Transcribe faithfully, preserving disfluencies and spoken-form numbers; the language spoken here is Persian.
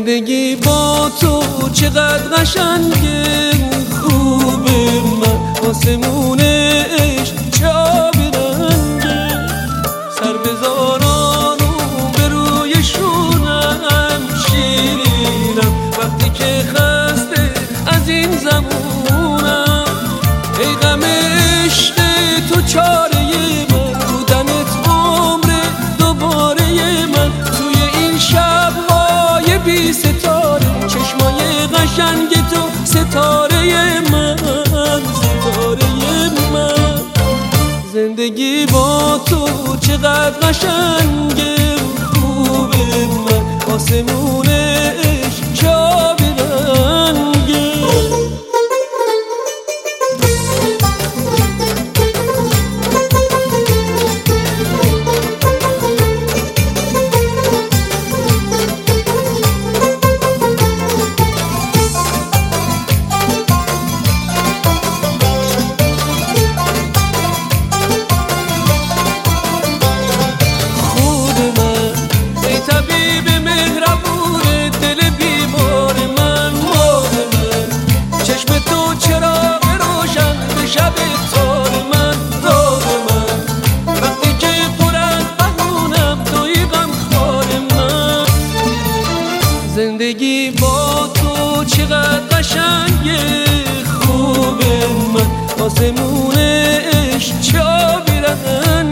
زندگی با تو چقدر قشنگه، خوبه من آسمون عشق چه آبی رنگه. سر بذاران و به روی شونم شیرینم، وقتی که خسته از این زمونم. ای غم عشق تو چاره من، بودنت عمر دوباره من. توی این شب‌های بی ستاره، چشمای قشنگ تو ستاره من، ستاره من. زندگی با تو چقدر قشنگه، خوبه من آسمون عشق چه آبی رنگه. زندگی با تو چقدر قشنگه، خوبه من آسمون عشق چه آبی رنگه.